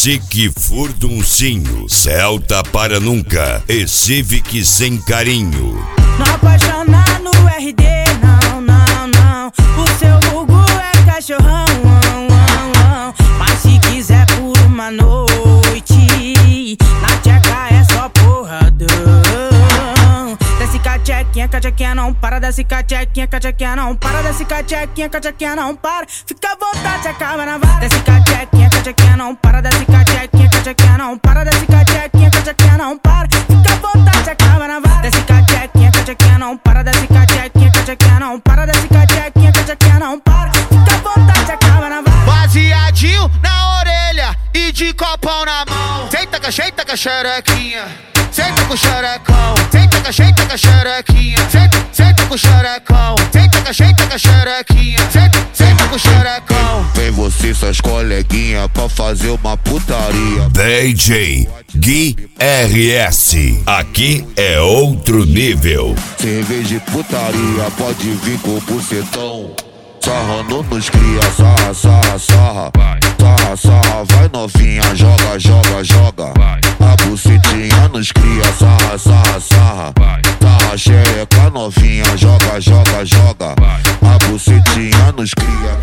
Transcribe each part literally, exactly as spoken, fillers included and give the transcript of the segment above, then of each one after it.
Classic Furduncinho, Celta para nunca e Civic sem carinho. Não apaixonar no R D, não, não, não. O seu vulgo é cachorrão, ão, ão, ão. Mas se quiser por uma noite, na tcheca é só porradão. Desce cachequinha, cachequinha não para. Desce cachequinha, cachequinha não para. Desce cachequinha, cachequinha não para. Fica à vontade, acaba na vara. Desce cachequinha, cachequinha não para. Desce cachequinha, cachequinha não para. Desce cachequinha, cachequinha não para. Fica à vontade, acaba na vara. Desce cachequinha, cachequinha não para. Desce cachequinha, cachequinha não para. Desce cachequinha, cachequinha não para. Fica à vontade, acaba na vara. Baseadinho na orelha e de copão na mão. Senta com a cheita com a xerequinha. Senta com o xerecão. Senta com a cheita com a xerequinha. Senta, senta com o xerecão. Senta com a cheita com a xerequinha. Senta, senta com o xerecão. Vem você e suas coleguinhas pra fazer uma putaria. D J Gui R S, aqui é outro nível. Cerveja de putaria, pode vir com o bucetão. Sarrando nos cria, sarra, sarra, sarra. Sarra, sarra, vai novinha, joga, joga, joga. A bucetinha nos cria, sarra, sarra, sarra. Sarra, xereca novinha, joga, joga, joga. A bucetinha nos cria.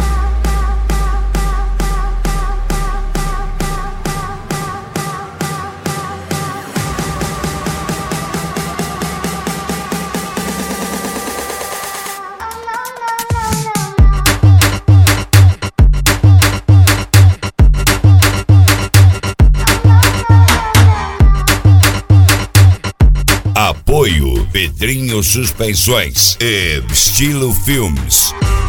Apoio Pedrinho Suspensões e Estilo Filmes.